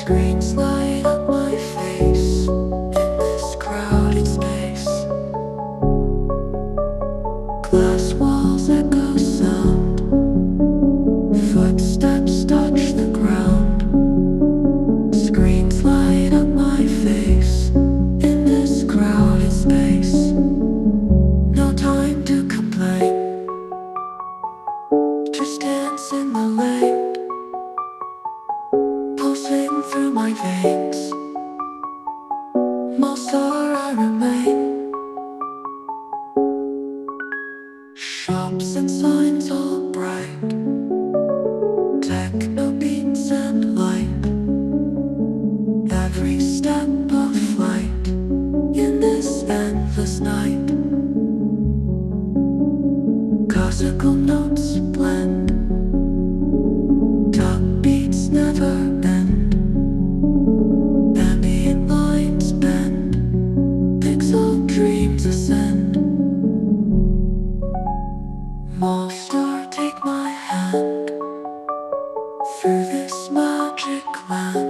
Screens light up my face in this crowded space. Glass walls echo sound. Footsteps touch the ground. Screens light up my face in this crowded space. No time to complain, just dance in the lane, pulsing through my veins. Monster I remain. Shops and signs all bright, techno beats and light. Every step of flight in this endless night. Classical notes blend, top beats never end. Ambient lines bend, pixel dreams ascend. Monster, take my hand through this magic land.